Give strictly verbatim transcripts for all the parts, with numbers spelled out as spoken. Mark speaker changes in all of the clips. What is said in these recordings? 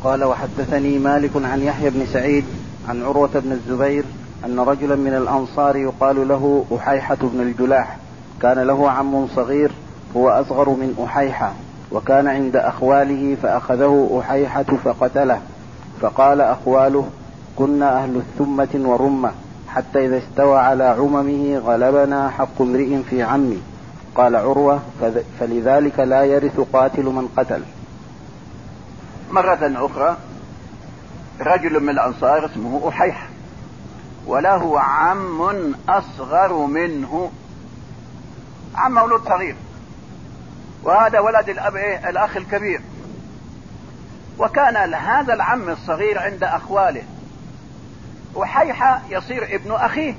Speaker 1: قال وحدثني مالك عن يحيى بن سعيد عن عروة بن الزبير أن رجلا من الأنصار يقال له أحيحة بن الجلاح كان له عم صغير هو أصغر من أحيحة وكان عند أخواله فأخذه أحيحة فقتله، فقال أخواله كنا أهل الثمة والرمة حتى إذا استوى على عممه غلبنا حق امرئ في عمي. قال عروة فلذلك لا يرث قاتل من قتل.
Speaker 2: مرة أخرى رجل من الأنصار اسمه أحيحة وله عم أصغر منه، عم مولود صغير، وهذا ولد الأب إيه؟ الأخ الكبير. وكان هذا العم الصغير عند أخواله، أحيحة يصير ابن أخيه،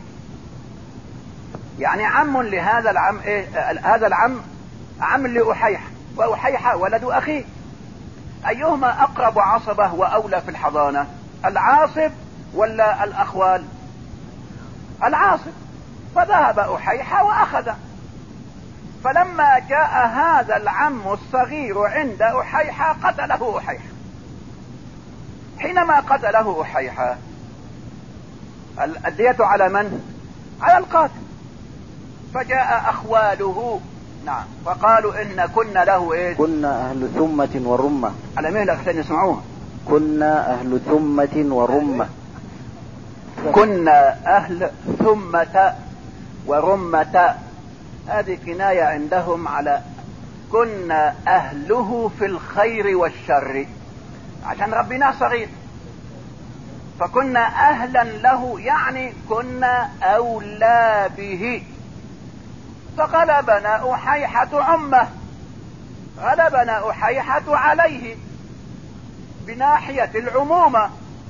Speaker 2: يعني عم لهذا العم إيه؟ هذا العم عم لأحيحة، وأحيحة ولد أخيه. أيهما أقرب عصبة وأولى في الحضانة، العاصب ولا الأخوال؟ العاصب. فذهب أحيحة وأخذه، فلما جاء هذا العم الصغير عند أحيحة قتله أحيحة. حينما قتله أحيحة الدية على من؟ على القاتل. فجاء أخواله نعم وقالوا إن كنا له إيه؟
Speaker 1: كنا أهل ثمة ورمة.
Speaker 2: على مهل عشان يسمعوها.
Speaker 1: كنا أهل ثمة ورمة.
Speaker 2: كنا أهل ثمة ورمة، هذه كناية عندهم على كنا أهله في الخير والشر، عشان ربنا صغير فكنا أهلا له، يعني كنا أولى به. فغلبنا أحيحة عمه، غلبنا أحيحة عليه بناحية العمومة.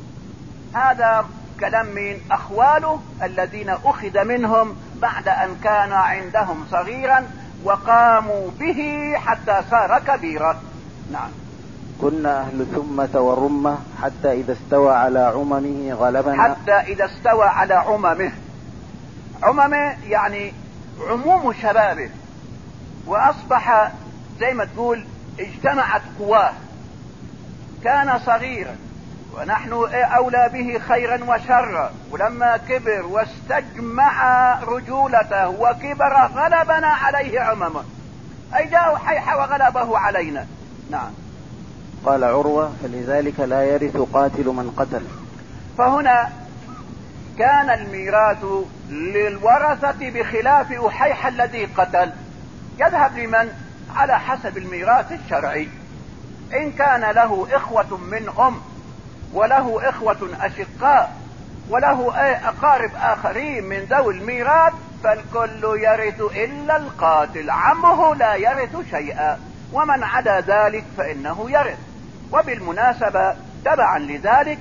Speaker 2: هذا كلام من أخواله الذين أخذ منهم بعد أن كان عندهم صغيرا وقاموا به حتى صار كبيرا. نعم.
Speaker 1: كنا أهل ثمة ورمة حتى إذا استوى على عممه غلبنا.
Speaker 2: حتى إذا استوى على عممه، عممه يعني عموم شبابه، وأصبح زي ما تقول اجتمعت قواه. كان صغيرا ونحن أولى به خيرا وشرا، ولما كبر واستجمع رجولته وكبر غلبنا عليه عممه، أي جاء أحيحة وغلبه علينا. نعم.
Speaker 1: قال عروة فلذلك لا يرث قاتل من قتل.
Speaker 2: فهنا كان الميراث للورثة بخلاف أحيحة الذي قتل، يذهب لمن؟ على حسب الميراث الشرعي. إن كان له إخوة من أم وله إخوة أشقاء وله أقارب آخرين من ذوي الميراث فالكل يرث إلا القاتل، عمه لا يرث شيئا، ومن عدا ذلك فإنه يرث. وبالمناسبة تبعا لذلك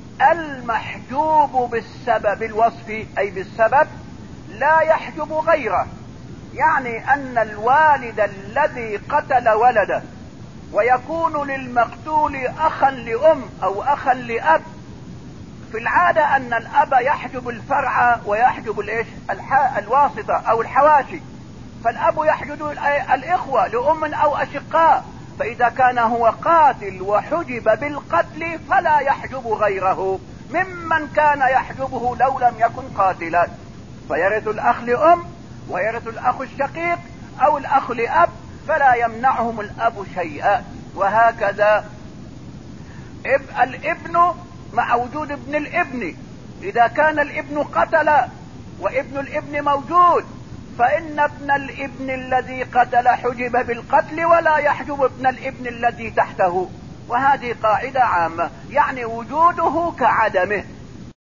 Speaker 2: المحجوب بالسبب الوصفي أي بالسبب لا يحجب غيره، يعني أن الوالد الذي قتل ولده ويكون للمقتول أخا لأم أو أخا لأب، في العادة أن الأب يحجب الفرع ويحجب الإيش؟ الواسطة أو الحواشي، فالأب يحجب الإخوة لأم أو أشقاء، فإذا كان هو قاتل وحجب بالقتل فلا يحجب غيره ممن كان يحجبه لو لم يكن قاتلا، فيرث الأخ لأم ويرث الأخ الشقيق أو الأخ لأب، فلا يمنعهم الأب شيئا. وهكذا الابن مع وجود ابن الابن، إذا كان الابن قتل وابن الابن موجود فإن ابن الابن الذي قتل حجب بالقتل ولا يحجب ابن الابن الذي تحته. وهذه قاعدة عامة، يعني وجوده كعدمه.